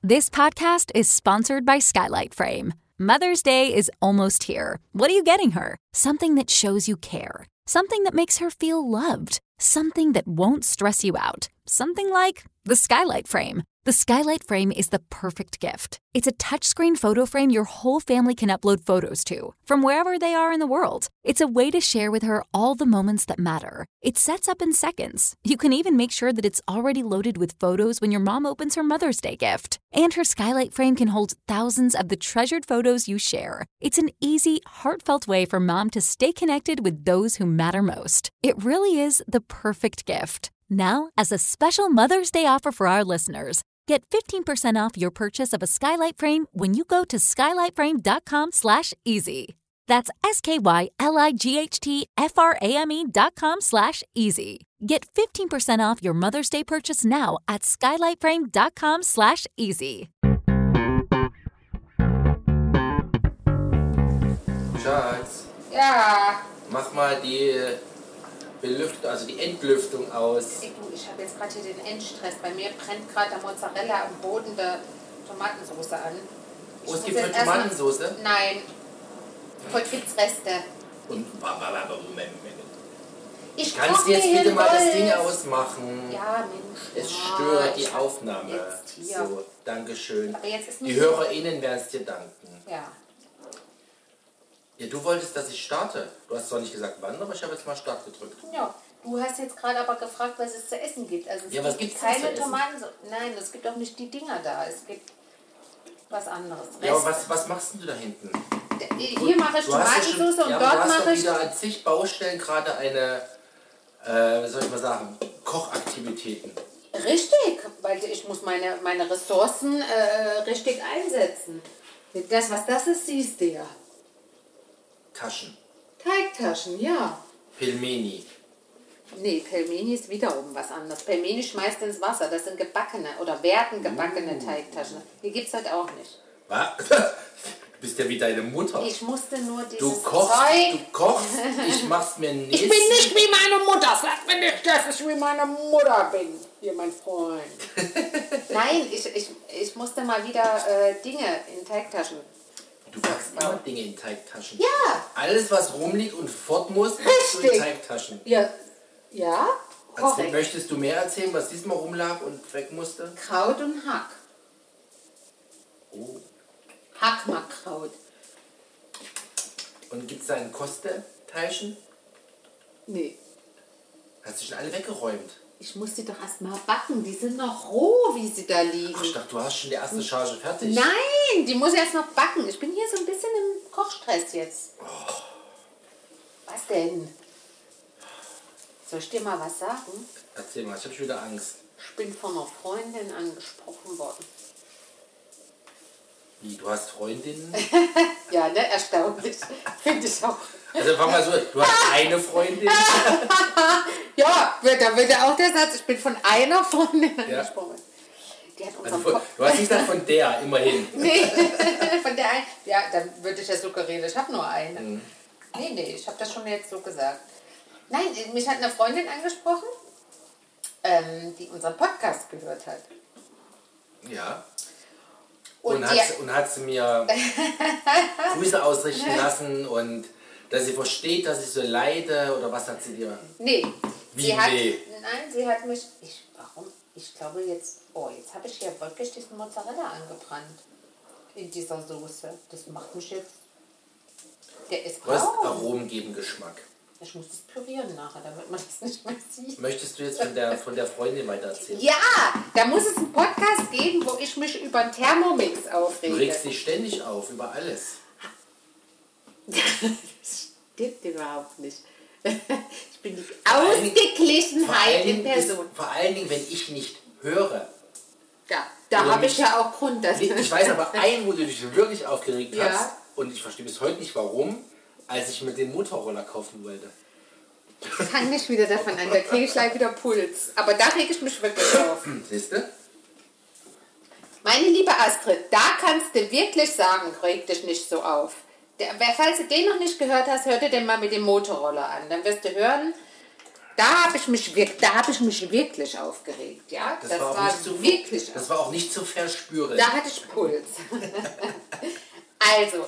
This podcast is sponsored by Skylight Frame. Mother's Day is almost here. What are you getting her? Something that shows you care. Something that makes her feel loved. Something that won't stress you out. Something like the Skylight Frame. The Skylight Frame is the perfect gift. It's a touchscreen photo frame your whole family can upload photos to, from wherever they are in the world. It's a way to share with her all the moments that matter. It sets up in seconds. You can even make sure that it's already loaded with photos when your mom opens her Mother's Day gift. And her Skylight Frame can hold thousands of the treasured photos you share. It's an easy, heartfelt way for mom to stay connected with those who matter most. It really is the perfect gift. Now, as a special Mother's Day offer for our listeners, get 15% off your purchase of a Skylight Frame when you go to skylightframe.com/easy. That's SKYLIGHTFRAME.com/easy. Get 15% off your Mother's Day purchase now at skylightframe.com/easy. Schatz, Ja. mach mal die die Entlüftung aus. Ich habe jetzt gerade hier den Endstress. Bei mir brennt gerade der Mozzarella am Boden der Tomatensauce an. Oh, es gibt heute Tomatensauce? Nein. Heute gibt es Reste. Und Moment. Ich Kannst du jetzt bitte mal das Ding ausmachen? Ja, Mensch. Es stört die Aufnahme. Jetzt hier. So, Dankeschön. Aber jetzt ist Die HörerInnen werden es dir danken. Ja. Ja, du wolltest, dass ich starte. Du hast zwar nicht gesagt wann, aber ich habe jetzt mal Start gedrückt. Ja. Du hast jetzt gerade aber gefragt, was es zu essen gibt. Also es was gibt gibt's denn zu keine essen? Tomaten. Nein, es gibt auch nicht die Dinger da. Es gibt was anderes. Ja, aber Reste. was machst denn du da hinten? Hier mache ich Tomatensauce und aber dort du hast mache doch ich... wieder an zig Baustellen gerade eine, wie soll ich mal sagen, Kochaktivitäten. Richtig, weil ich muss meine Ressourcen richtig einsetzen. Das, was das ist, siehst du ja. Taschen. Teigtaschen, ja. Pelmeni. Nee, Pelmeni ist wiederum was anderes. Pelmeni schmeißt ins Wasser. Das sind gebackene oder werden gebackene Teigtaschen. Die gibt es halt auch nicht. Was? Du bist ja wie deine Mutter. Ich musste nur dieses Du kochst, ich mach's mir nicht. Ich bin nicht wie meine Mutter. Sag mir nicht, dass ich wie meine Mutter bin. Hier, mein Freund. Nein, ich musste mal wieder Dinge in Teigtaschen. Du packst immer Dinge in Teigtaschen. Ja. Alles, was rumliegt und fort muss, packst du in Teigtaschen. Ja. Ja? Korrekt. Möchtest du mehr erzählen, was diesmal rumlag und weg musste? Kraut und Hack. Oh. Hackmarkkraut. Und gibt's da ein Kosteteilchen? Nee. Hast du schon alle weggeräumt? Ich muss die doch erstmal backen. Die sind noch roh, wie sie da liegen. Ach, ich dachte, du hast schon die erste Charge fertig. Nein, die muss ich erst noch backen. Ich bin hier so ein bisschen im Kochstress jetzt. Oh. Was denn? Soll ich dir mal was sagen? Erzähl mal, ich habe schon wieder Angst. Ich bin von einer Freundin angesprochen worden. Wie, du hast Freundinnen? Ja, ne? Erstaunlich. Finde ich auch. Also fang mal so, du hast eine Freundin? Ja, da wird ja auch der Satz, ich bin von einer Freundin angesprochen. Die hat unseren du hast nicht gesagt von der, immerhin. Nee, von der einen. Ja, dann würde ich ja suggerieren, ich habe nur eine. Mhm. Nee, ich habe das schon jetzt so gesagt. Nein, mich hat eine Freundin angesprochen, die unseren Podcast gehört hat. Ja. Und hat sie mir Grüße ausrichten lassen und dass sie versteht, dass ich so leide, oder was hat sie dir? Nee. Wie nee? Nein, sie hat mich... Ich glaube jetzt... Oh, jetzt habe ich hier wirklich diesen Mozzarella angebrannt. In dieser Soße. Das macht mich jetzt... Der ist braun. Du hast Aromen geben Geschmack. Ich muss das pürieren nachher, damit man das nicht mehr sieht. Möchtest du jetzt von der Freundin weiter erzählen? Ja, da muss es einen Podcast geben, wo ich mich über einen Thermomix aufrege. Du regst dich ständig auf, über alles. Das stimmt überhaupt nicht. Ich bin die Ausgeglichenheit in Person. Vor allen Dingen, wenn ich nicht höre. Ja, da habe ich ja auch Grund. Dass ich weiß aber wo du dich wirklich aufgeregt ja. hast. Und ich verstehe bis heute nicht warum, als ich mir den Motorroller kaufen wollte. Ich fange nicht wieder davon an, da kriege ich gleich wieder Puls. Aber da rege ich mich wirklich auf. Siehst du? Meine liebe Astrid, da kannst du wirklich sagen, reg dich nicht so auf. Falls du den noch nicht gehört hast, hör dir den mal mit dem Motorroller an. Dann wirst du hören, Da habe ich mich wirklich aufgeregt. Ja? Das war auch nicht zu verspüren. Da hatte ich Puls. Also,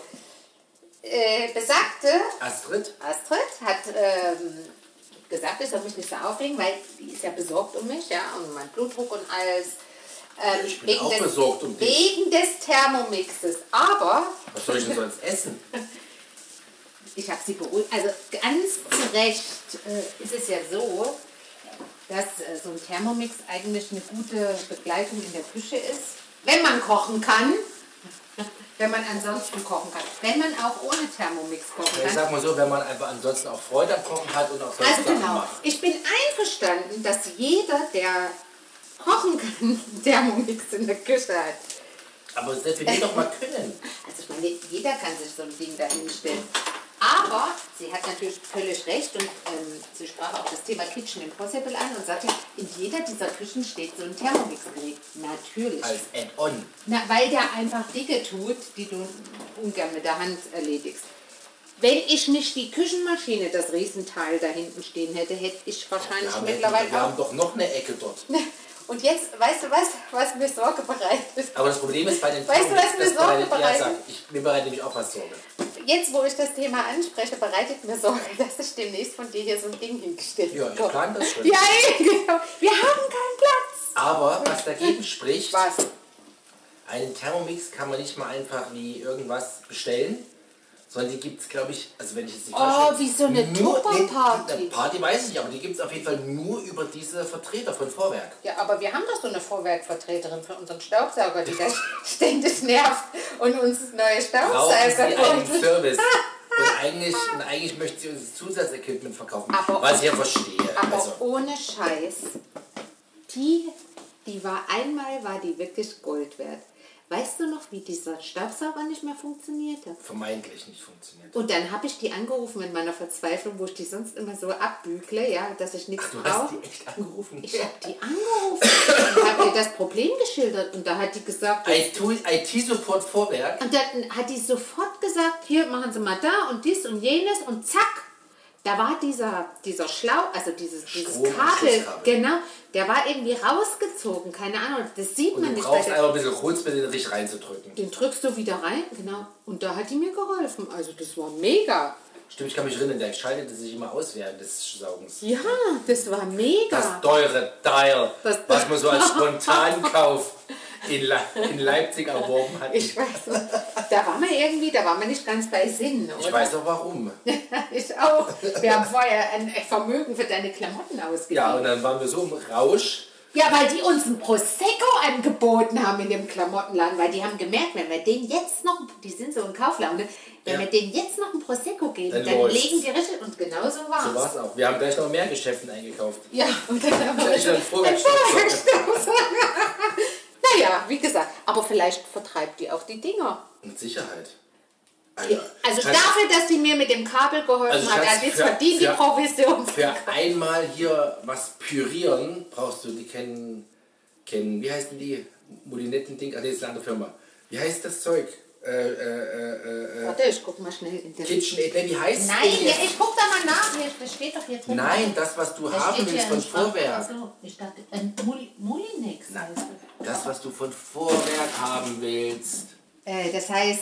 besagte Astrid hat gesagt, ich soll mich nicht so aufregen, weil die ist ja besorgt um mich, ja, um meinen Blutdruck und alles. Ich bin auch besorgt um dich. Wegen des Thermomixes. Aber... Was soll ich denn sonst essen? Ich habe sie beruhigt. Also ganz zu Recht ist es ja so, dass so ein Thermomix eigentlich eine gute Begleitung in der Küche ist. Wenn man kochen kann. Wenn man ansonsten kochen kann. Wenn man auch ohne Thermomix kochen kann. Ich sag mal so, wenn man einfach ansonsten auch Freude am Kochen hat und auch sonst Also genau. macht. Ich bin einverstanden, dass jeder, der kochen kann, einen Thermomix in der Küche hat. Aber das wird wir doch mal können. Also ich meine, jeder kann sich so ein Ding dahinstellen. Aber sie hat natürlich völlig recht und sie sprach auch das Thema Kitchen Impossible an und sagte, in jeder dieser Küchen steht so ein Thermomix-Gerät. Natürlich. Als Add-on. Weil der einfach Dinge tut, die du ungern mit der Hand erledigst. Wenn ich nicht die Küchenmaschine, das Riesenteil da hinten stehen hätte, hätte ich wahrscheinlich mittlerweile wir haben doch noch eine Ecke dort. Und jetzt, weißt du was mir Sorge bereitet? Aber das Problem ist bei den Weißt du, was mir Sorge bereitet? Mir bereitet nämlich auch was Sorge. Jetzt, wo ich das Thema anspreche, bereitet mir Sorge, dass ich demnächst von dir hier so ein Ding hingestellt Ja, ich plane das schon. Ja, genau. Wir haben keinen Platz. Aber was dagegen spricht, Was? einen Thermomix kann man nicht mal einfach wie irgendwas bestellen, sondern die gibt es, glaube ich, also wenn ich jetzt nicht Wie so eine Tupperparty. Eine Party weiß ich nicht, aber die gibt es auf jeden Fall nur über diese Vertreter von Vorwerk. Ja, aber wir haben doch so eine Vorwerkvertreterin für unseren Staubsauger, die das ständig nervt und uns neue Brauchen sie Staubsauger einen Service. Und eigentlich möchte sie uns das Zusatzequipment verkaufen, was ich ja verstehe. Aber Also, ohne Scheiß, die war die wirklich Gold wert. Weißt du noch, wie dieser Staubsauger nicht mehr funktionierte? vermeintlich nicht funktioniert. Und dann habe ich die angerufen in meiner Verzweiflung, wo ich die sonst immer so abbügle, ja, dass ich nichts Du brauche. hast die echt angerufen? Ich habe die angerufen und habe ihr das Problem geschildert. Und da hat die gesagt... IT-Support Vorwerk. Und dann hat die sofort gesagt, hier machen Sie mal da und dies und jenes und zack. Da war dieser dieses Kabel, genau, der war irgendwie rausgezogen, keine Ahnung, das sieht man Du nicht. brauchst einfach ein bisschen Holzmittel, richtig reinzudrücken. Den drückst du wieder rein, genau, und da hat die mir geholfen, also das war mega. Stimmt, ich kann mich erinnern, der schaltete sich immer aus während des Saugens. Ja, das war mega. Das teure Teil, was man so als Spontankauf in Leipzig erworben hat. Ich weiß nicht, da waren wir nicht ganz bei Sinn, oder? Ich weiß auch warum. Ich auch. Wir haben vorher ein Vermögen für deine Klamotten ausgegeben. Ja, und dann waren wir so im Rausch. Ja, weil die uns ein Prosecco angeboten haben in dem Klamottenladen, weil die haben gemerkt, wenn wir denen jetzt noch, die sind so in Kauflaune, wenn wir denen jetzt noch ein Prosecco geben, dann legen die richtig, und genau so war es. So war es auch. Wir haben gleich noch mehr Geschäften eingekauft. Ja, und dann haben wir Gleich einen Vorwärtsstaubsauger. Naja, wie gesagt, aber vielleicht vertreibt die auch die Dinger. Mit Sicherheit. Also dafür, dass die mir mit dem Kabel geholfen hat, jetzt verdient die Provision. Für einmal hier was pürieren, brauchst du die kennen, wie heißen die? Molinetten-Ding, das ist eine andere Firma. Wie heißt das Zeug? Warte, ich guck mal schnell in der KitchenAid, wie heißt Nein, ja, ich guck da mal nach, das steht doch hier drin. Nein, das, was du haben willst von Vorwerk. Achso, ich dachte, Molinex. Das, was du von Vorwerk haben willst. Das heißt,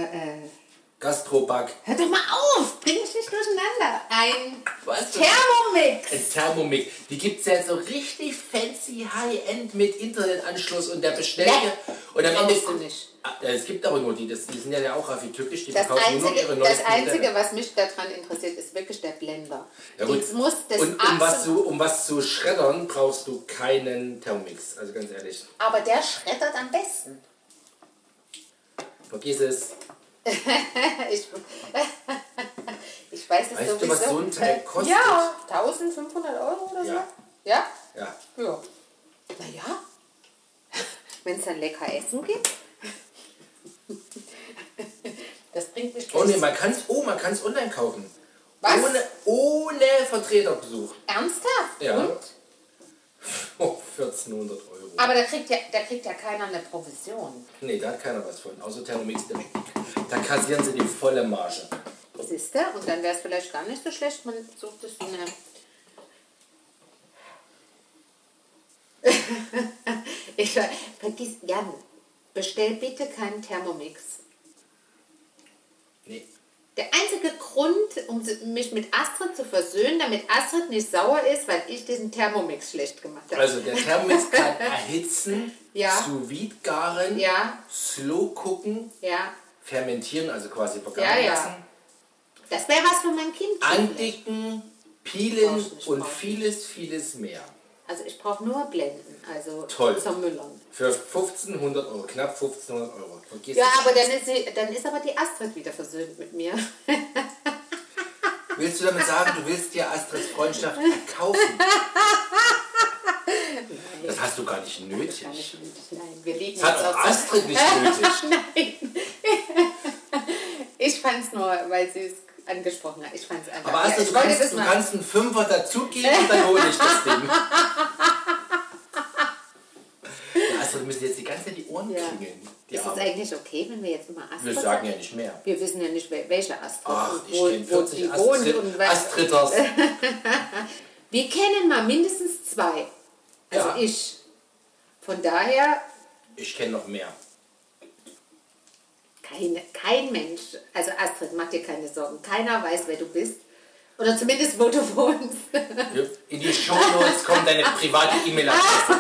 Gastropack. hör doch mal auf, bring mich nicht durcheinander. Ein Was? Thermomix. Ein Thermomix. Die gibt es ja so richtig fancy High-End mit Internetanschluss und der bestellt dir. Und am Ende. Du nicht. Es gibt aber nur die sind ja auch raffig tückisch, die Das verkaufen nur noch ihre neuesten das Einzige, Modelle. was mich daran interessiert, ist wirklich der Blender. Ja, gut. Jetzt muss das Und um was zu schreddern, brauchst du keinen Thermomix. Also ganz ehrlich. aber der schreddert am besten. Vergiss es. Ich weiß es Weißt sowieso. du, was so ein Teil kostet? Ja, 1500 Euro oder so. Ja. Ja? Ja. Ja. Naja, wenn es dann lecker Essen gibt. Das bringt mich Oh ne, man kann es online kaufen. Was? Ohne Vertreterbesuch. Ernsthaft? Ja. Und? Oh, 1400 Euro. Aber da kriegt ja keiner eine Provision. Nee, da hat keiner was von. Außer Thermomix direkt. Da kassieren sie die volle Marge. Siehst du? Und dann wäre es vielleicht gar nicht so schlecht, man sucht es Vergiss, Jan, bestell bitte keinen Thermomix. Nee. Der einzige Grund, um mich mit Astrid zu versöhnen, damit Astrid nicht sauer ist, weil ich diesen Thermomix schlecht gemacht habe. Also der Thermomix kann erhitzen, Ja. sous vide garen, Ja. slow gucken, Ja, fermentieren, also quasi vergaren Ja. lassen, das wäre was für mein Kind. andicken, Brauchst peelen nicht, und brauchst vieles mehr. Also ich brauche nur Blenden, also Toll. zum Müllern. Für 1500 Euro, knapp 1500 Euro. Vergiss Ja, es. aber dann ist aber die Astrid wieder versöhnt mit mir. Willst du damit sagen, du willst dir Astrids Freundschaft erkaufen? Das hast du gar nicht nötig. Nein, wir liegen Das hat jetzt auch auf- Astrid nicht nötig. Nein. Ich fand es nur, weil sie es angesprochen hat. Ich fand es einfach. Aber Astrid, ich wollte das du mal. kannst einen Fünfer dazugeben und dann hole ich das Ding. Ja, Astrid müssen jetzt die ganze Zeit die Ohren Ja. klingeln. Die Ist es Arme. eigentlich okay, wenn wir jetzt immer Astrid Wir sagen ja nicht mehr. Wir wissen ja nicht, welche Astrid Ach, und ich wo, kenne wo 40 die wohnt. Und Astriders. wir kennen mal mindestens 2. Also Ja. ich. Von daher Ich kenne noch mehr. kein Mensch, also Astrid, mach dir keine Sorgen. Keiner weiß, wer du bist. Oder zumindest, wo du wohnst. In die Shownotes kommt deine private E-Mail-Adresse.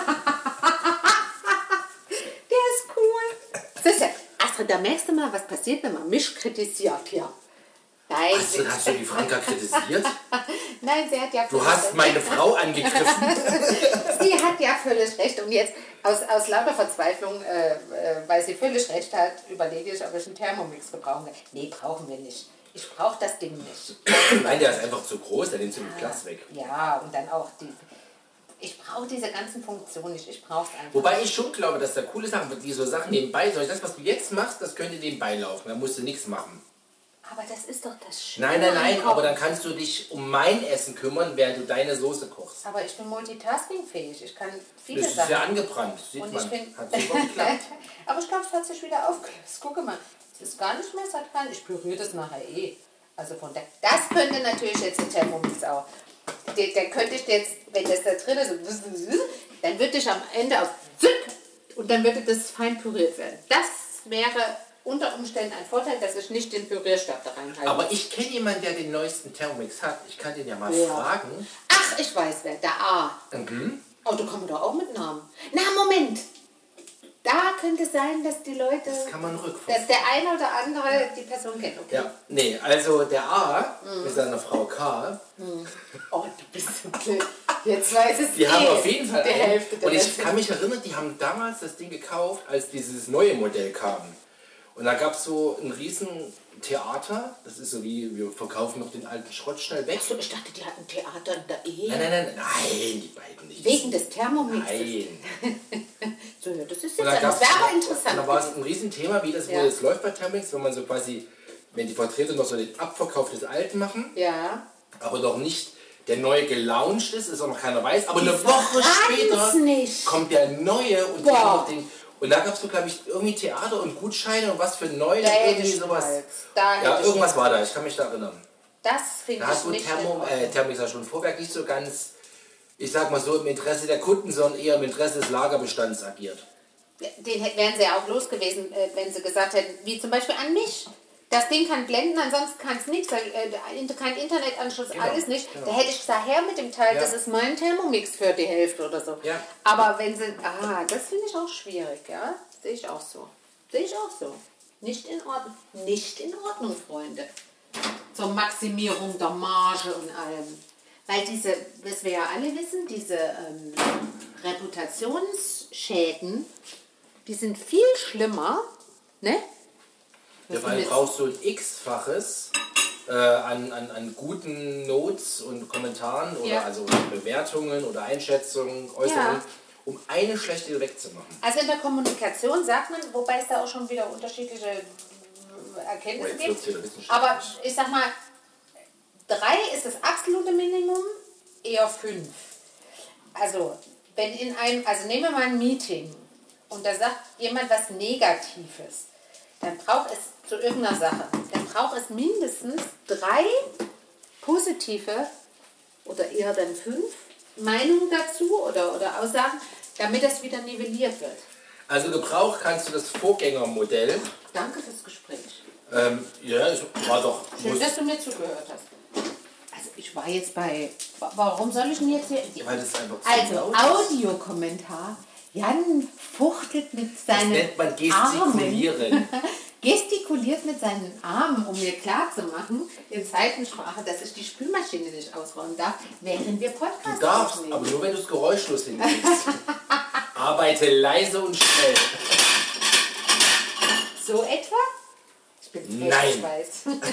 Der ist cool. Das ist ja, Astrid, da merkst du mal, was passiert, wenn man mich kritisiert hier. Nein, Astrid, hast du die Franka kritisiert? nein, sie hat ja Du völlig hast recht. meine Frau angegriffen. Sie hat ja völlig recht. Und jetzt aus lauter Verzweiflung, weil sie völlig recht hat, überlege ich, ob ich einen Thermomix gebrauchen kann. Nee, brauchen wir nicht. Ich brauche das Ding nicht. Nein, der ist einfach zu groß, der nimmt zu viel Platz weg. Ja, und dann auch die... Ich brauche diese ganzen Funktionen nicht. Ich brauche es einfach. Wobei ich schon glaube, dass da coole Sachen, die so Sachen nebenbei, das, was du jetzt machst, das könnte nebenbei laufen. Da musst du nichts machen. Aber das ist doch das Schöne. Nein, am aber Kochen. dann kannst du dich um mein Essen kümmern, während du deine Soße kochst. Aber ich bin multitaskingfähig. Ich kann viele Das ist Sachen. ja angebrannt, sieht Und man. ich bin... Hat super geklappt. Aber ich glaube, es hat sich wieder aufgelöst. Gucke mal, es ist gar nicht mehr so dran. Ich berühre das nachher eh. Also von der... Das könnte natürlich jetzt ein Thermomix auch. Der könnte ich jetzt, wenn das da drin ist, dann würde ich am Ende auf und dann würde das fein püriert werden. Das wäre unter Umständen ein Vorteil, dass ich nicht den Pürierstab da reinhalte. Aber ich kenne jemanden, der den neuesten Thermomix hat. Ich kann den ja mal Ja. fragen. Ach, ich weiß wer, der A. Oh, du kommst doch auch mit Namen. Na, Moment. Da könnte sein, dass die Leute, Das kann man rückverfolgen. dass der eine oder andere die Person kennt. Okay. Ja, nee, also der A mit seiner Frau K, Oh, du bist so blöd. Jetzt weiß es die haben auf jeden Fall die einen. Hälfte der Und ich Leute. kann mich erinnern, die haben damals das Ding gekauft, als dieses neue Modell kam. Und da gab es so ein riesen Theater. Das ist so wie, wir verkaufen noch den alten Schrott schnell weg. Achso, ich dachte, die hatten Theater in der Ehe. Nein, die beiden nicht. Wegen des Thermomixes. Nein. So, ja, das ist Und jetzt dann das wäre aber und interessant. da war es ein Riesenthema, wie das Ja. wohl jetzt läuft bei Thermomix, wenn man so quasi, wenn die Vertreter noch so den Abverkauf des Alten machen, Ja. aber noch nicht der neue gelauncht ist auch noch keiner weiß, aber Die eine Woche verraten's später nicht. kommt der neue und, Boah. die haben noch den, und da gab es so, glaube ich, irgendwie Theater und Gutscheine und was für neu, Da hätte irgendwie ich sowas. Hals. Da hätte Ja, ich irgendwas war da, ich kann mich da erinnern. Das finde Da hat ich wohl nicht in Ordnung. Thermomix ja schon Vorwerk nicht so ganz, ich sag mal so, im Interesse der Kunden, sondern eher im Interesse des Lagerbestands agiert. Den wären sie ja auch los gewesen, wenn sie gesagt hätten, wie zum Beispiel an mich. Das Ding kann blenden, ansonsten kann es nichts, kein Internetanschluss, Genau, alles nicht. genau. Da hätte ich gesagt, her mit dem Teil, Ja. das ist mein Thermomix für die Hälfte oder so. Ja. Aber wenn sie, das finde ich auch schwierig, ja, sehe ich auch so. Sehe ich auch so. Nicht in Ordnung. Nicht in Ordnung, Freunde. Zur Maximierung der Marge und allem. Weil diese, was wir ja alle wissen, diese Reputationsschäden, die sind viel schlimmer, ne? Ja, Was weil du brauchst du ein X-faches an guten Notes und Kommentaren oder Ja. also Bewertungen oder Einschätzungen, Äußerungen, um eine schlechte wegzumachen. Also in der Kommunikation sagt man, wobei es da auch schon wieder unterschiedliche Erkenntnisse Oh, jetzt wird's wieder gibt. wissenschaftlich. Aber ich sag mal, 3 ist das absolute Minimum, eher 5. Also, wenn in einem, also nehmen wir mal ein Meeting und da sagt jemand was Negatives, dann braucht es zu irgendeiner Sache, dann braucht es mindestens 3 positive oder eher dann 5 Meinungen dazu oder Aussagen, damit das wieder nivelliert wird. Also gebraucht kannst du das Vorgängermodell. Danke fürs Gespräch. Ja, ich war doch... Schön, dass du mir zugehört hast. Also ich war jetzt bei... Warum soll ich denn jetzt hier... Weil das einfach zu Also laut ist. Audiokommentar. Jan fuchtelt mit seinen Das nennt man Armen. gestikulieren. Gestikuliert mit seinen Armen, um mir klarzumachen, in Zeitensprache, dass ich die Spülmaschine nicht ausräumen darf, während wir Podcast Du darfst, aufnehmen. aber nur wenn du es geräuschlos hinkriegst. Arbeite leise und schnell. So etwa? Ich bin Nein. echt weiß.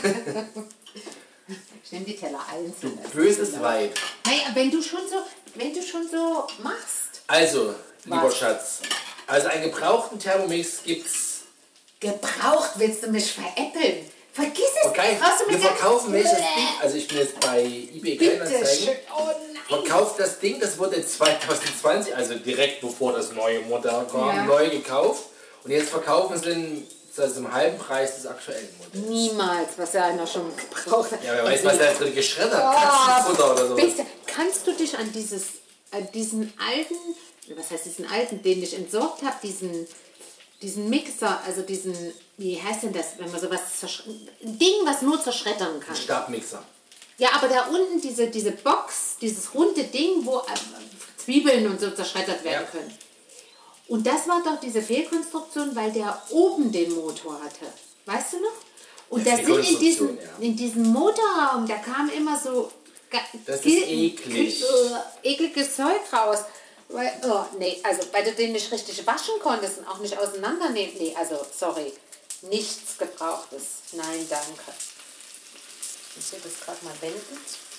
Ich nehme die Teller einzeln. Böses Weib. Naja, wenn du schon so machst. Also, lieber Was? Schatz, also einen gebrauchten Thermomix gibt's. Gebraucht willst du mich veräppeln? Vergiss es. Okay, Brauchst du wir mir gar- verkaufen welches Ding. Also ich bin jetzt bei eBay Bitte Kleinanzeigen. schön. Oh nein. Verkauft das Ding, das wurde 2020, also direkt bevor das neue Modell kam, Ja. neu gekauft. Und jetzt verkaufen sie das im halben Preis des aktuellen Modells. Niemals, was ja einer schon gebraucht hat. Ja, wer weiß, was da drin geschreddert hat. Oh, Katzenfutter oder sowas. bitte, kannst du dich an diesen alten, was heißt diesen alten, den ich entsorgt habe, diesen Mixer, also diesen, wie heißt denn das, wenn man sowas ein Ding, was nur zerschreddern kann. Stabmixer. Ja, aber da unten diese Box, dieses runde Ding, wo Zwiebeln und so zerschreddert werden Ja. können. Und das war doch diese Fehlkonstruktion, weil der oben den Motor hatte. Weißt du noch? Und Ja, da sind in Fehlkonstruktion, ja. diesem Motorraum, da kam immer so Das ist eklig. ekliges Zeug raus. Weil, oh, nee, also weil du den nicht richtig waschen konntest und auch nicht auseinandernehmen. Nee, also sorry, nichts Gebrauchtes. Nein, danke. Ich will das gerade mal wenden.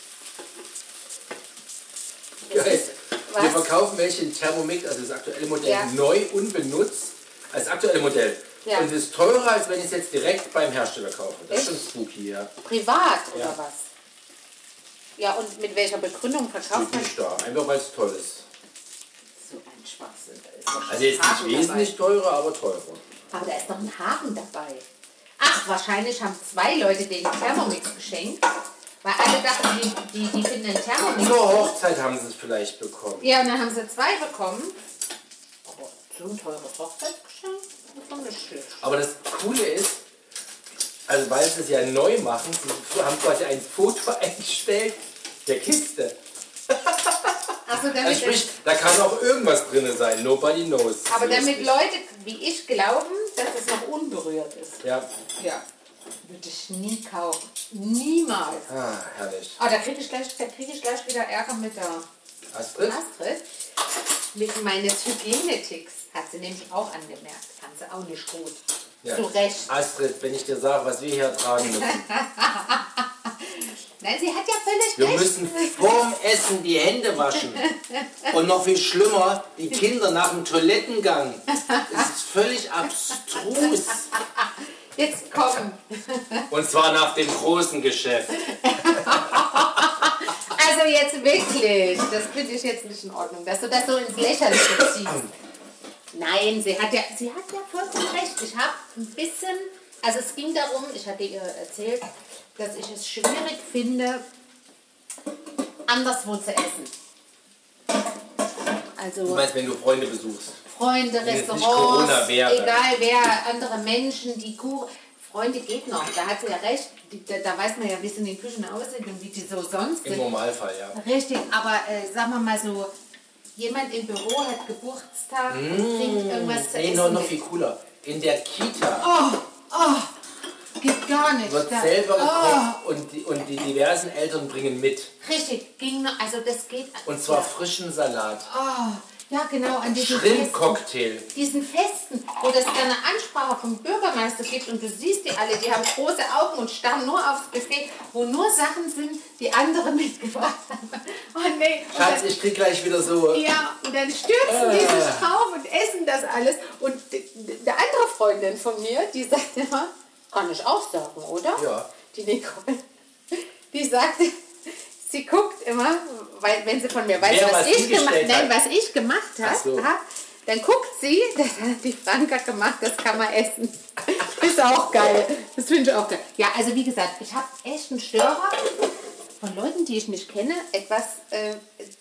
Es Geil. ist- Wir was? verkaufen welche in Thermomix, also das aktuelle Modell, Ja. neu unbenutzt als aktuelle Modell. Ja. Und es ist teurer, als wenn ich es jetzt direkt beim Hersteller kaufe. Das ist Echt? schon spooky, ja. Privat Ja. oder was? Ja, und mit welcher Begründung verkauft Steht man nicht da. Einfach weil es toll ist. so ein Schwachsinn? Da ist doch schon Also jetzt Haken nicht wesentlich teurer, aber teurer. dabei. Aber da ist doch ein Haken dabei. Ach, wahrscheinlich haben 2 Leute den Thermomix geschenkt, weil alle dachten, die finden den Thermomix. Zur Hochzeit haben sie es vielleicht bekommen. Ja, und dann haben sie 2 bekommen. Aber so ein teures Hochzeitsgeschenk? Das ist doch nicht schlecht. Aber das Coole ist, also weil sie es ja neu machen, sie haben quasi ein Foto eingestellt der Kiste. Also Also damit, sprich, da kann auch irgendwas drin sein. Nobody knows. aber So damit ist Leute wie ich glauben, dass es noch unberührt ist. es. Ja, Ja. Würde ich nie kaufen. Niemals. herrlich. Ah, da kriege ich gleich wieder Ärger mit der Astrid? Astrid. Wegen meines Hygieneticks. Hat sie nämlich auch angemerkt. Fand sie auch nicht gut. Ja. Zu Recht. Astrid, wenn ich dir sage, was wir hier tragen müssen. Nein, sie hat ja völlig Wir recht. müssen vorm Essen die Hände waschen. Und noch viel schlimmer, die Kinder nach dem Toilettengang. Das ist völlig abstrus. Jetzt komm. Und zwar nach dem großen Geschäft. Also jetzt wirklich. Das finde ich jetzt nicht in Ordnung, dass du das so ins Lächerliche ziehst. Nein, sie hat ja vollkommen recht. Ich habe ein bisschen, also es ging darum, ich hatte ihr erzählt, dass ich es schwierig finde, anderswo zu essen. Du Also meinst, wenn du Freunde besuchst? Freunde, Wenn jetzt nicht Restaurants, Corona wäre. egal wer, andere Menschen, die Kuchen. Freunde geht noch, da hat sie ja recht. Da weiß man ja, wie es in den Küchen aussieht und wie die so sonst Im sind. Normalfall, ja. Richtig, aber sagen wir mal so, jemand im Büro hat Geburtstag und kriegt irgendwas zu Nee, essen. noch viel cooler. In der Kita Geht gar nicht. wird Da- selber gekocht und die diversen Eltern bringen mit. Richtig, ging noch, also das geht. Und zwar frischen Salat. Ja, genau, an diesen Shrimp-Cocktail. Diesen Festen, wo das dann eine Ansprache vom Bürgermeister gibt und du siehst die alle, die haben große Augen und starren nur aufs Buffet, wo nur Sachen sind, die andere mitgebracht haben. Oh nee. Und Schatz, dann, ich krieg gleich wieder so... ja, und dann stürzen die sich drauf und essen das alles. Und der andere Freundin von mir, die sagt immer, kann ich auch sagen, oder? Ja. Die Nicole, die sagte, sie guckt immer, weil wenn sie von mir weiß, Wer was was ich gemacht hingestellt hat. was ich gemacht habe, Ach so. dann guckt sie, das hat die Franka gemacht, das kann man essen. Ist auch geil. Das finde ich auch geil. Ja, also wie gesagt, ich habe echt einen Störer von Leuten, die ich nicht kenne, etwas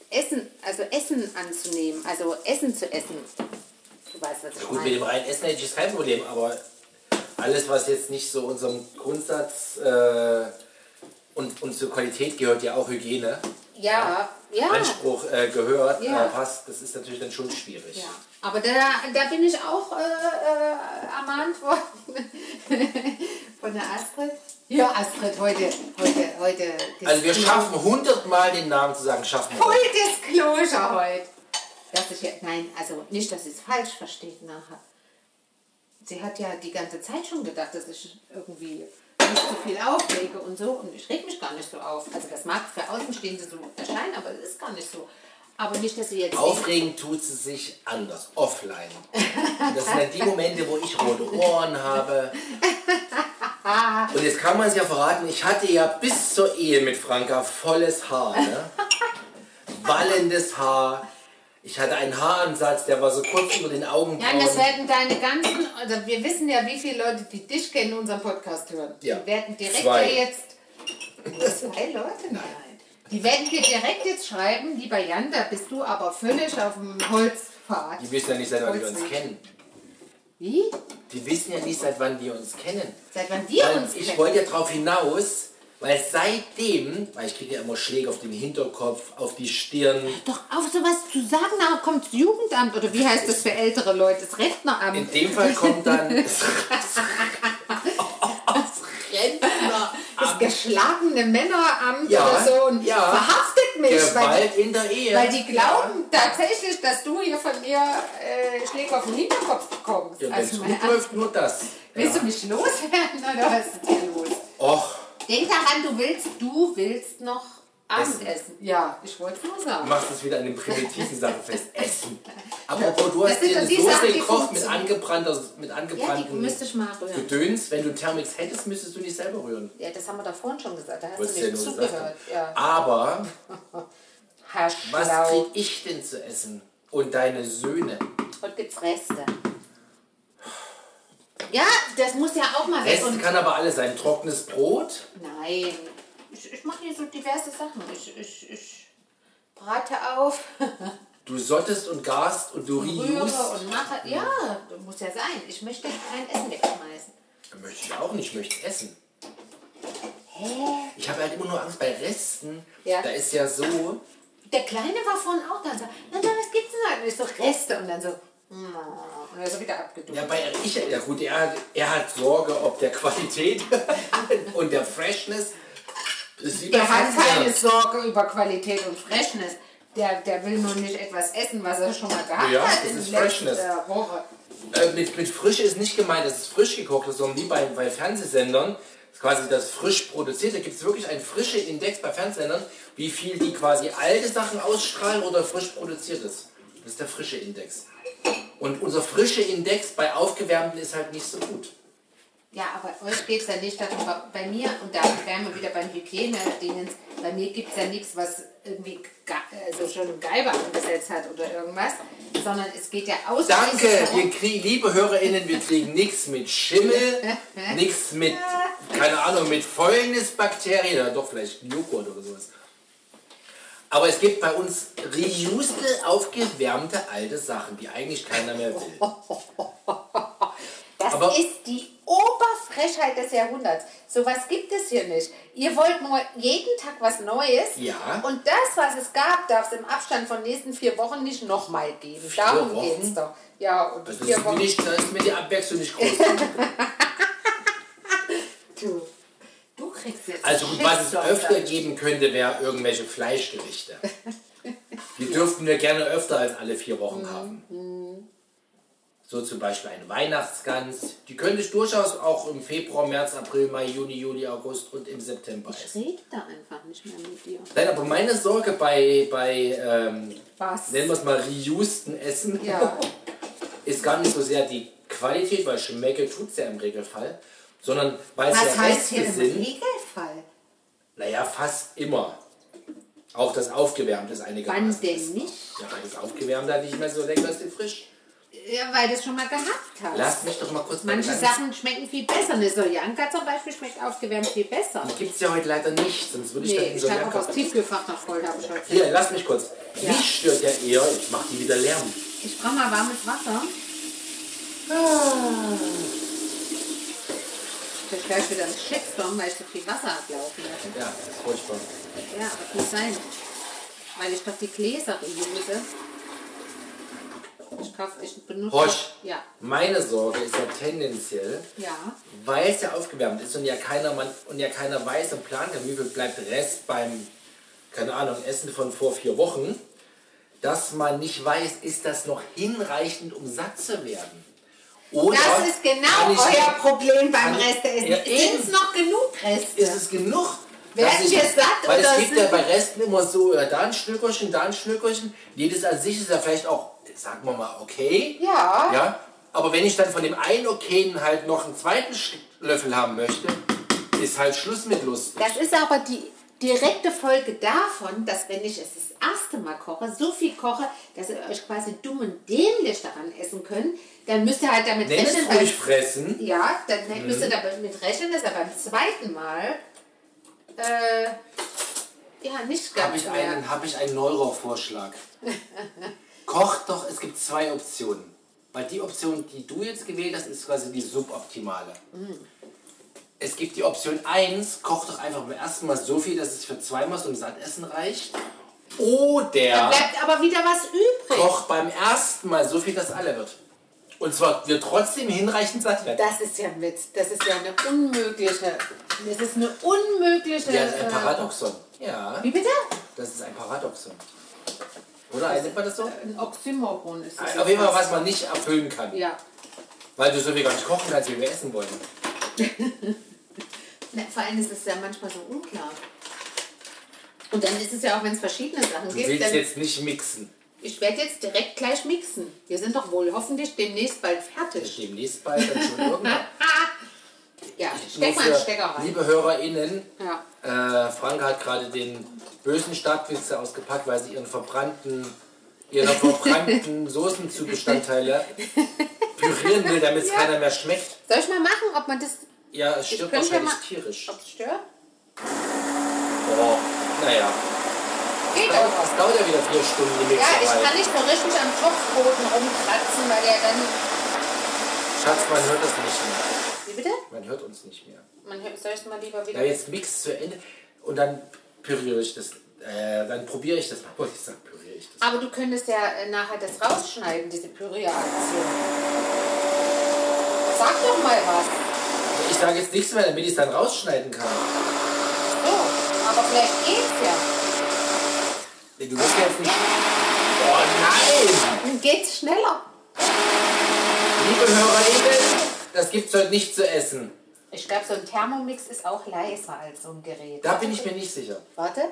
Essen anzunehmen, also Essen zu essen. Du weißt, was ich Gut, meine. mit dem reinen Essen hätte ich kein Problem, aber alles, was jetzt nicht so unserem Grundsatz und zur Qualität gehört, ja auch Hygiene, Ja. Anspruch gehört, Ja. passt, das ist natürlich dann schon schwierig. Ja. Aber da bin ich auch ermahnt worden von der Astrid. Ja, Astrid, heute. Also wir schaffen 100-mal den Namen zu sagen, schaffen wir. Voll Disclosure heute. Nein, also nicht, dass sie es falsch versteht nachher. Sie hat ja die ganze Zeit schon gedacht, dass ich irgendwie nicht so viel aufrege und so. Und ich reg mich gar nicht so auf. Also das mag für Außenstehende so erscheinen, aber es ist gar nicht so. Aber nicht, dass sie jetzt... Aufregend tut sie sich anders, offline. Und das sind dann die Momente, wo ich rote Ohren habe. Und jetzt kann man es ja verraten, ich hatte ja bis zur Ehe mit Franka volles Haar. Ne? Wallendes Haar. Ich hatte einen Haaransatz, der war so kurz über den Augenbrauen. Ja, das werden deine ganzen... Also wir wissen ja, wie viele Leute, die dich kennen, unseren Podcast hören. Ja. Die werden direkt 2. ja jetzt... 2 Leute? Nein. Die werden dir direkt jetzt schreiben, lieber Jan, da bist du aber völlig auf dem Holzpfad. Die wissen ja nicht, seit wann wir uns kennen. Wie? Die wissen ja nicht, seit wann wir uns kennen. Seit wann wir Weil uns ich kennen? wollte ja darauf hinaus, weil seitdem, weil ich kriege ja immer Schläge auf den Hinterkopf, auf die Stirn. Doch auf sowas zu sagen, da kommt das Jugendamt, oder wie heißt das für ältere Leute, das Rentneramt. In dem Fall kommt dann das Rentneramt. Das geschlagene Männeramt Ja, oder so und ja. verhaftet mich, Gewalt in der Ehe. weil die glauben tatsächlich, dass du hier von mir Schläge auf den Hinterkopf bekommst. Ja, wenn es Also, gut läuft, nur das. willst du mich loswerden oder was ist hier los? Och, Denk daran, du willst noch Abendessen. Ja, ich wollte es nur du sagen. machst es wieder an den primitiven Sachen fest. Essen. Apropos, du hast Das sind dir doch eine die Sachen, Soße die gekocht mit funktionieren. Ja, die angebrannten müsste ich mal rühren. Gedöns. Wenn du Thermix hättest, müsstest du nicht selber rühren. Ja, das haben wir da vorhin schon gesagt. Da hast Wolltest du du ja nicht nur gesagt zugehört. haben. Ja. Aber Herr was Schlau. krieg ich denn zu essen? Und deine Söhne? Heute gibt's Reste. Ja, das muss ja auch mal weg. Reste kann aber alles sein. Trockenes Brot. Nein, ich mache hier so diverse Sachen. Ich brate auf, Du sottest und garst und du rühre riechst. und mache. Ja, das muss ja sein. Ich möchte kein Essen wegschmeißen. Möchte ich auch nicht, ich möchte essen. Hä? Ich habe halt immer nur Angst bei Resten. Ja. Da ist ja so. Der Kleine war vorhin auch da und sagt, na, was gibt's denn halt? Und ich so, Reste. Und dann so, und er ist so wieder abgedrückt. Ja, gut, er hat Sorge ob der Qualität und der Freshness. Das ist wie bei Der hat Fernsehern. keine Sorge über Qualität und Freshness. Der will nur nicht etwas essen, was er schon mal gehabt Ja, hat das in ist letzter Freshness. Woche. Mit Frische ist nicht gemeint, dass es frisch gekocht ist, sondern wie bei Fernsehsendern, das ist quasi das frisch produziert. Da gibt es wirklich einen frische Index bei Fernsehsendern, wie viel die quasi alte Sachen ausstrahlen oder frisch produziert ist. Das ist der frische Index. Und unser frische Index bei Aufgewärmten ist halt nicht so gut. Ja, aber euch geht es ja nicht darum, bei mir, und da wären wir wieder beim Hygiene-Dingens, bei mir gibt es ja nichts, was irgendwie so schon im Geiber angesetzt hat oder irgendwas, sondern es geht ja ausschließlich Danke, darum, liebe HörerInnen, wir kriegen nichts mit Schimmel, nichts mit, keine Ahnung, mit Fäulnisbakterien, oder doch vielleicht Joghurt oder sowas. Aber es gibt bei uns reused, aufgewärmte alte Sachen, die eigentlich keiner mehr will. das aber- ist die Oberfrechheit des Jahrhunderts. Sowas gibt es hier nicht. Ihr wollt nur jeden Tag was Neues. Ja. Und das, was es gab, darf es im Abstand von nächsten 4 Wochen nicht nochmal geben. 4 Darum Wochen? geht es doch. Ja, und Das 4 ist, Wochen. da ist mir die Abwechslung nicht groß. Du kriegst jetzt Also gut, was es Shitstorm öfter dann. geben könnte, wäre irgendwelche Fleischgerichte. Die dürften wir gerne öfter als alle 4 Wochen haben. So zum Beispiel eine Weihnachtsgans. Die könnte ich durchaus auch im Februar, März, April, Mai, Juni, Juli, August und im September Ich essen. rede da einfach nicht mehr mit dir. Nein, aber meine Sorge bei Was? nennen wir es mal reuseden Essen, Ja. ist gar nicht so sehr die Qualität, weil Schmecke tut es ja im Regelfall, sondern weil es Was ja heißt hier Reste im sind. Regelfall? Naja, fast immer. Auch das Aufgewärmte ist einigermaßen. Wann denn essbar. nicht? Ja, weil das Aufgewärmte halt nicht mehr so lecker ist wie frisch. Ja, weil du es schon mal gehabt hast. Lass mich doch mal kurz... Manche Sachen schmecken viel besser. Eine Soljanka zum Beispiel schmeckt aufgewärmt viel besser. Die gibt es ja heute leider nicht, sonst würde ich dann Ich habe auch aus Tiefkühlfach noch voll. Habe ich heute. Hier, lass mich kurz. Ja. Mich stört ja eher, ich mach die wieder Lärm. Ich brauche mal warmes Wasser. Ich bin gleich wieder ein Shitstorm, weil ich so viel Wasser ablaufen lasse. Ja, das ist furchtbar. Ja, aber das muss sein. Weil ich doch die Gläser reuse. Ich benutze... Horch, Ja. meine Sorge ist ja tendenziell, Ja. weil es ja aufgewärmt ist und ja keiner weiß und planen kann, wie viel bleibt Rest beim, keine Ahnung, Essen von vor 4 Wochen, dass man nicht weiß, ist das noch hinreichend, um satt zu werden. Oder Das ist genau euer Problem beim Resteessen. Ja, Sind es noch genug Reste? Ist es genug? Werden wir satt weil oder es gibt ja sind- bei Resten immer so, da ein Schlückerchen, da ein Schlückerchen. Jedes an sich ist ja vielleicht auch, sagen wir mal, okay. Ja. Ja. Aber wenn ich dann von dem einen Okayen halt noch einen zweiten Löffel haben möchte, ist halt Schluss mit Lust. Das ist aber die direkte Folge davon, dass wenn ich es das erste Mal koche, so viel koche, dass ihr euch quasi dumm und dämlich daran essen könnt, dann müsst ihr halt damit Nenn es rechnen. ruhig fressen. Ja, dann müsst ihr damit rechnen, dass er beim zweiten Mal ja, nicht ganz mehr. Habe ich einen Neuro-Vorschlag. Koch doch, es gibt 2 Optionen. Weil die Option, die du jetzt gewählt hast, ist quasi die suboptimale. Es gibt die Option 1, koch doch einfach beim ersten Mal so viel, dass es für 2 Mal zum Sattessen reicht. Da Oder bleibt aber wieder was übrig. koch beim ersten Mal so viel, dass alle wird. Und zwar wird trotzdem hinreichend satt werden. Das ist ja ein Witz. Das ist ja eine unmögliche. Das ist eine unmögliche. Ja, ein Paradoxon. Ja, Wie bitte? das ist ein Paradoxon. Oder nennt man das so? Ein Oxymoron ist das. Auf jeden Fall, was man nicht erfüllen kann. Ja. Weil du so viel gar nicht kochen kannst, wie wir essen wollen. Na, vor allem ist es ja manchmal so unklar. Und dann ist es ja auch, wenn es verschiedene Sachen Du gibt. willst Dann, jetzt nicht mixen. ich werde jetzt direkt gleich mixen. Wir sind doch wohl hoffentlich demnächst bald fertig. Demnächst bald dann schon irgendwann. Ja, steck mal einen Stecker rein. Liebe HörerInnen, Ja. Frank hat gerade den bösen Stabmixer ausgepackt, weil sie ihre verbrannten Soßenzubestandteile pürieren will, damit es keiner mehr schmeckt. Soll ich mal machen, ob man das... Ja, es stirbt wahrscheinlich tierisch. Ob es stört? Oh, naja. Geht aber. Es dauert ja wieder 4 Stunden die Ja, ich Mixerei. kann nicht so richtig am Topfboden rumkratzen, weil der dann... Schatz, man hört das nicht mehr. Wie bitte? Man hört uns nicht mehr. Soll ich es mal lieber wieder... Ja, jetzt mix zu Ende und dann püriere ich das. Dann probiere ich das mal. Wollte ich sagen, püriere ich das. Aber du könntest ja nachher das rausschneiden, diese Pürieraktion. Sag doch mal was. Ich sage jetzt nichts mehr, damit ich es dann rausschneiden kann. So, aber vielleicht geht's ja. Nee, du wirst ja jetzt nicht... Oh nein! Dann geht's schneller. Liebe HörerInnen, das gibt's heute nicht zu essen. Ich glaube, so ein Thermomix ist auch leiser als so ein Gerät. Da bin ich mir nicht sicher. Warte.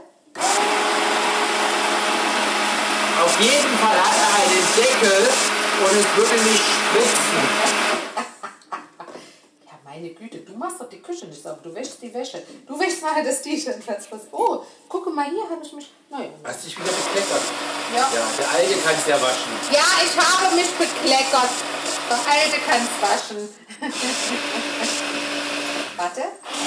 Auf jeden Fall hat er einen Deckel und es würde nicht spritzen. Ja, meine Güte, du machst doch die Küche nicht sauber. Du wäschst die Wäsche. Du wäschst nachher das T-Shirt. Oh, gucke mal, hier habe ich mich... Naja. Hast dich wieder bekleckert. Ja. Ja, der Alte kann es ja waschen. Ja, ich habe mich bekleckert. Der Alte kann's waschen. Warte.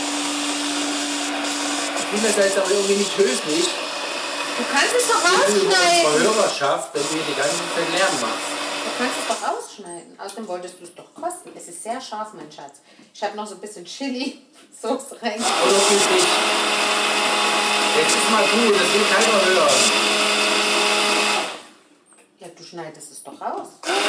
Ich finde das jetzt aber irgendwie nicht höflich. Du kannst es doch Unsere rausschneiden. Hörerschaft, wenn du hier die ganze Zeit Lärm machst. Du kannst es doch rausschneiden. Außerdem wolltest du es doch kosten. Es ist sehr scharf, mein Schatz. Ich habe noch so ein bisschen Chili-Sauce reingegeben. Oder für dich. Jetzt ist mal gut, das will keiner hören. Ja, du schneidest es doch raus.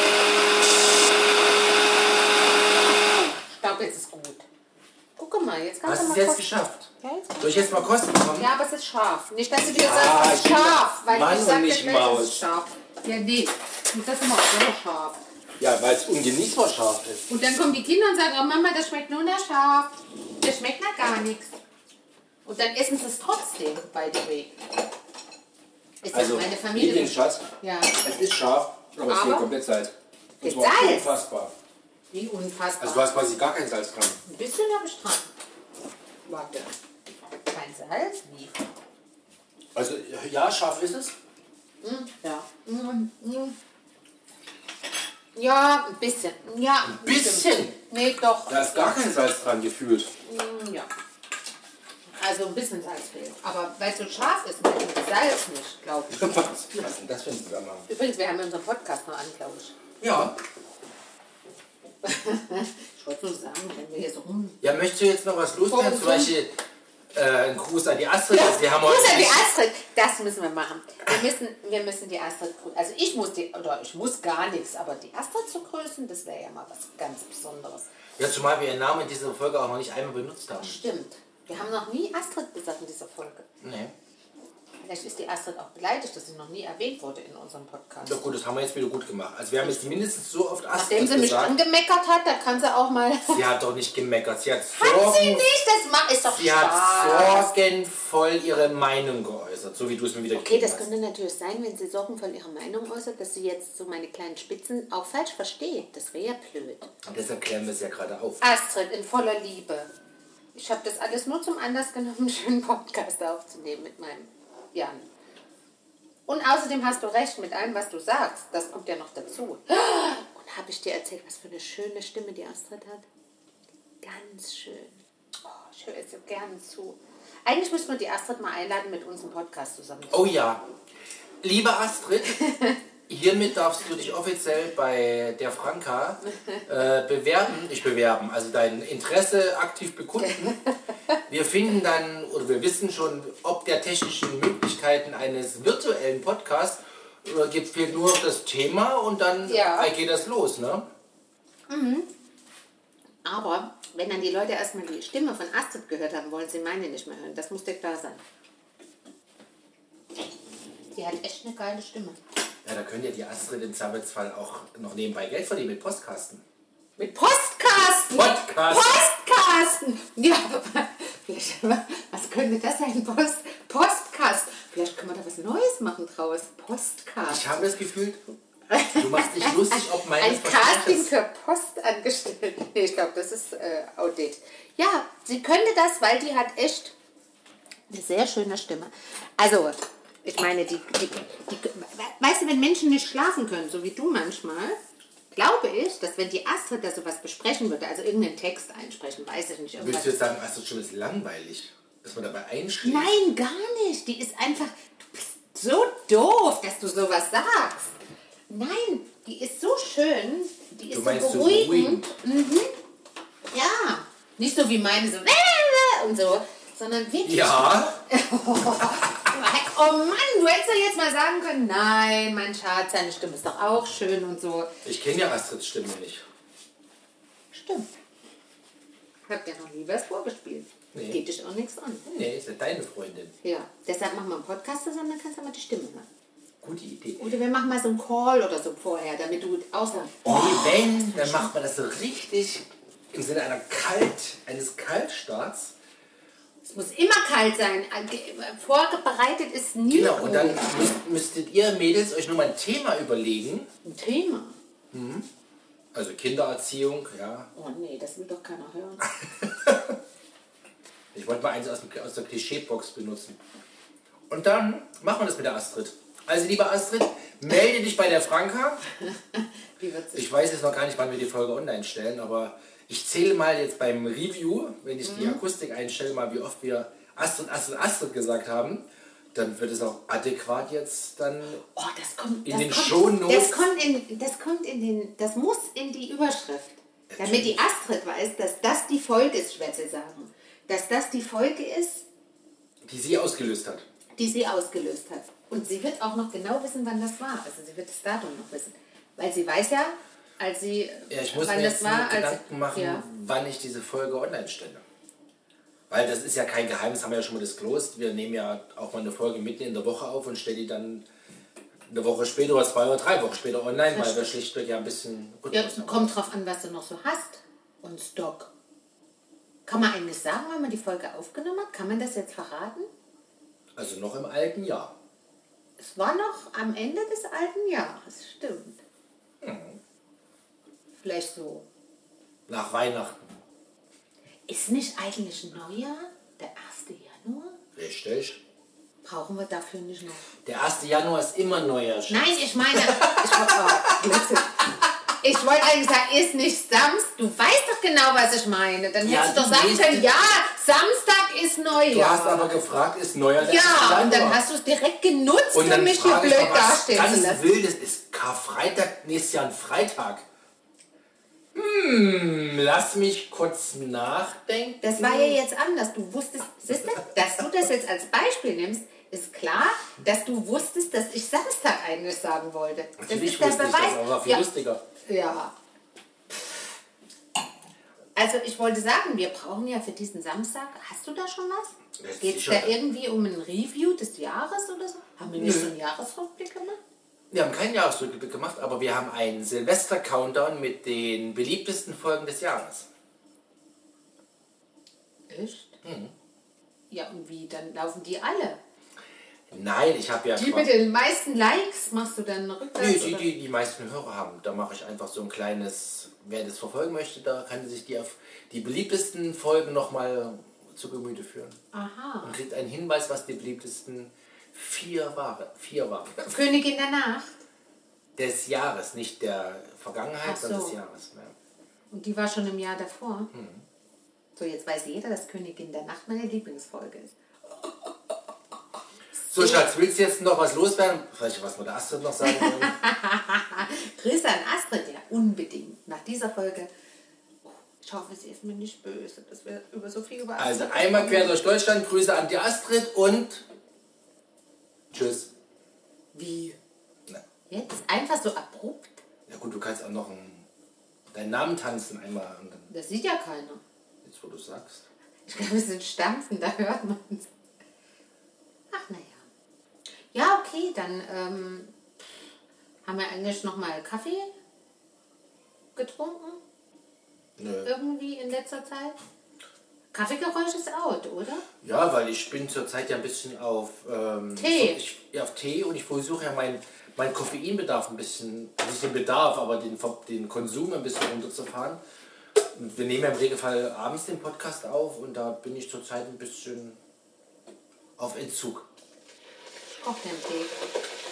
Ich glaube, jetzt ist gut. Guck mal, jetzt kannst Hast du du mal es jetzt kosten. geschafft? Ja, jetzt Soll ich jetzt mal kosten kommen? Ja, aber es ist scharf. Nicht, dass du wieder Ah, sagst, es ist ich bin scharf. Weil Mann ich und sag dir nicht gleich, es Maus. ist scharf. Ja, nee. Und das ist immer sehr scharf. Ja, weil es ungenießbar scharf ist. Und dann kommen die Kinder und sagen, oh Mama, das schmeckt nur nach scharf. Das schmeckt nach gar nichts. Und dann essen sie es trotzdem, by the way. Ist Also, ja meine Familie. Lieblingsschatz, Ja, es ist scharf, aber es Aber? geht komplett Salz. Und Mit zwar Salz? unfassbar. wie unfassbar. Also du hast quasi gar kein Salz dran. Ein bisschen habe ich dran. Warte. Kein Salz? Wie? Also ja, scharf ist es. Ja. Ja, ein bisschen. Ja, Ein bisschen? Stimmt. Nee, doch. Da ist gar kein Salz dran gefühlt. Ja. Also ein bisschen Salz fehlt. Aber weil es so scharf ist, merken wir das Salz nicht, glaube ich. Was ist denn das für ein Zusammenhang? Übrigens, wir haben unseren Podcast noch an, glaube ich. Ja. Ich wollte nur sagen, wenn wir hier so Ja, möchtest du jetzt noch was loswerden? Oh, Zum Beispiel ein Gruß an die Astrid. Ja, Also wir haben Gruß heute an die nicht- Astrid, das müssen wir machen. Wir müssen die Astrid grüßen. Also ich muss gar nichts, aber die Astrid zu grüßen, das wäre ja mal was ganz Besonderes. Ja, zumal wir ihren Namen in dieser Folge auch noch nicht einmal benutzt haben. Stimmt. Wir haben noch nie Astrid gesagt in dieser Folge. Nee. Vielleicht ist die Astrid auch beleidigt, dass sie noch nie erwähnt wurde in unserem Podcast. Doch gut, das haben wir jetzt wieder gut gemacht. Also wir haben jetzt mindestens so oft Nachdem Astrid sie mich gesagt. angemeckert hat, da kann sie auch mal... Sie hat doch nicht gemeckert. Sie hat Hat sie nicht? Das ist doch Sie hat Spaß. sorgenvoll ihre Meinung geäußert, so wie du es mir wieder Okay, das gegeben könnte natürlich sein, wenn sie sorgenvoll ihre Meinung äußert, dass sie jetzt so meine kleinen Spitzen auch falsch versteht. Das wäre ja blöd. hast. Und deshalb klären wir es ja gerade auf. Astrid, in voller Liebe. Ich habe das alles nur zum Anlass genommen, einen schönen Podcast aufzunehmen mit meinem Jan. Und außerdem hast du recht mit allem, was du sagst. Das kommt ja noch dazu. Und habe ich dir erzählt, was für eine schöne Stimme die Astrid hat? Ganz schön. Oh, ich höre es so gerne zu. Eigentlich müssten wir die Astrid mal einladen, mit uns einen Podcast zusammen zu Oh ja. Liebe Astrid, hiermit darfst du dich offiziell bei der Franka bewerben, also dein Interesse aktiv bekunden. Wir finden dann, oder wir wissen schon, ob der technischen Möglichkeiten eines virtuellen Podcasts, fehlt nur noch das Thema und dann geht das los, ne? Aber wenn dann die Leute erstmal die Stimme von Astrid gehört haben, wollen sie meine nicht mehr hören. Das muss dir klar sein. Die hat echt eine geile Stimme. Ja, da könnte ja die Astrid im Zweifelsfall auch noch nebenbei Geld verdienen mit Postkasten. Mit Postkasten! Postkasten! Ja, vielleicht, was könnte das sein? Postkasten. Vielleicht können wir da was Neues machen draus. Postkasten. Ich habe das Gefühl, du machst dich lustig, ob meine Ein Casting für Postangestellte. Nee, ich glaube, das ist Audit. Ja, sie könnte das, weil die hat echt eine sehr schöne Stimme. Also, ich meine, weißt du, wenn Menschen nicht schlafen können, so wie du manchmal, glaube ich, dass wenn die Astrid da sowas besprechen würde, also irgendeinen Text einsprechen, weiß ich nicht. Würdest du jetzt sagen, Astrid schon ist langweilig, dass man dabei einschläft? Nein, gar nicht. Die ist einfach, du bist so doof, dass du sowas sagst. Nein, die ist so schön, die ist Du meinst so so beruhigend. Ja, nicht so wie meine so und so, sondern wirklich. Ja, Oh Mann, du hättest ja jetzt mal sagen können, nein, mein Schatz, seine Stimme ist doch auch schön und so. ich kenne ja Astrids Stimme nicht. Stimmt. Hab dir noch nie was vorgespielt. Nee. Geht dich auch nichts an. Nee, ist ja deine Freundin. Ja, deshalb machen wir einen Podcast zusammen, dann kannst du mal die Stimme hören. Gute Idee. Oder wir machen mal so einen Call oder so vorher, damit du auch sagst, Nee, wenn, dann macht man das so richtig im Sinne eines Kaltstarts. es muss immer kalt sein. Vorbereitet ist nie Genau, und gut. dann müsstet ihr Mädels euch nur mal ein Thema überlegen. Ein Thema. Also Kindererziehung, ja. Oh nee, das will doch keiner hören. Ich wollte mal eins aus der Klischeebox benutzen. Und dann machen wir das mit der Astrid. Also, liebe Astrid, melde dich bei der Franka. Wie wird's? Ich weiß jetzt noch gar nicht, wann wir die Folge online stellen, aber ich zähle mal jetzt beim Review, wenn ich die Akustik einstelle, mal wie oft wir Astrid gesagt haben. Dann wird es auch adäquat jetzt dann Oh, das kommt in den kommt- Shownotes. Das muss in die Überschrift. Damit die Astrid weiß, dass das die Folge ist, werde ich sagen. Dass das die Folge ist, die sie ausgelöst hat. die sie ausgelöst hat. Und sie wird auch noch genau wissen, wann das war. Also sie wird das Datum noch wissen. Weil sie weiß ja, als sie, Ja, ich muss wann mir das jetzt war. nur Gedanken machen, ja. wann ich diese Folge online stelle. Weil das ist ja kein Geheimnis, haben wir ja schon mal disclosed. Wir nehmen ja auch mal eine Folge mitten in der Woche auf und stellen die dann eine Woche später oder 2 oder 3 Wochen später online, weil wir schlichtweg ja ein bisschen Ja, Rhythmus haben. kommt drauf an, was du noch so hast. Und Stock. Kann man eigentlich sagen, wann man die Folge aufgenommen hat? Kann man das jetzt verraten? Also noch im alten Jahr. Es war noch am Ende des alten Jahres, stimmt. Vielleicht so. Nach Weihnachten. Ist nicht eigentlich Neujahr der 1. Januar? Richtig. Brauchen wir dafür nicht noch? Der 1. Januar ist immer Neujahr. Nein, ich meine, Blödsinn. Ich wollte eigentlich sagen, ist nicht Samstag. Du weißt doch genau, was ich meine. Dann Ja, hättest du doch du sagen weißt- können, ja, Samstag ist Neujahr. Du hast aber gefragt, ist Neujahr der 1. ja, und dann Januar? hast du es direkt genutzt, Und um dann mich hier frage ich blöd mal, was dastehen zu ganz lassen. Wildes ist Karfreitag, nächstes Jahr ein Freitag. Lass mich kurz nachdenken. Das war ja jetzt anders. Du wusstest, siehst du, dass du das jetzt als Beispiel nimmst, ist klar, dass du wusstest, dass ich Samstag eigentlich sagen wollte. Das Natürlich ist der wusste ich das, Beweis. aber war viel lustiger. Ja. Also ich wollte sagen, wir brauchen ja für diesen Samstag, hast du da schon was? Ja, Geht es sicher. da irgendwie um ein Review des Jahres oder so? Haben wir nicht so einen Jahresrückblick gemacht? Wir haben keinen Jahresrückblick gemacht, aber wir haben einen Silvester-Countdown mit den beliebtesten Folgen des Jahres. Echt? Ja, und wie? Dann laufen die alle. Nein, ich habe ja... Die mit den meisten Likes machst du dann rückwärts? Nee, oder? die meisten Hörer haben. Da mache ich einfach so ein kleines... Wer das verfolgen möchte, da kann sich die beliebtesten Folgen nochmal zu Gemüte führen. Aha. Und kriegt einen Hinweis, was die beliebtesten vier waren. Königin der Nacht. Des Jahres, nicht der Vergangenheit, Ach so. sondern des Jahres. Ja. Und die war schon im Jahr davor. So, jetzt weiß jeder, dass Königin der Nacht meine Lieblingsfolge ist. So, Schatz, willst du jetzt noch was loswerden? Vielleicht was wir der Astrid noch sagen wollen? Grüße an Astrid, ja, unbedingt. Nach dieser Folge. Oh, ich hoffe, sie ist mir nicht böse, dass wir über so viel über Astrid Also einmal quer durch Deutschland, Grüße an die Astrid und tschüss. Wie? Na, Jetzt? Einfach so abrupt? ja gut, du kannst auch noch deinen Namen tanzen einmal. Und dann, Das sieht ja keiner. jetzt wo du sagst. Ich glaube, es sind Stampfen, da hört man es. Ach, naja. Ja, okay, dann haben wir eigentlich noch mal Kaffee getrunken, Nö. irgendwie in letzter Zeit. Kaffeegeräusch ist out, oder? Ja, weil ich bin zurzeit ja ein bisschen auf Tee. auf Tee und ich versuche ja meinen Koffeinbedarf ein bisschen, nicht den Bedarf, aber den Konsum ein bisschen runterzufahren. Und wir nehmen ja im Regelfall abends den Podcast auf und da bin ich zurzeit ein bisschen auf Entzug. Auch den Tee.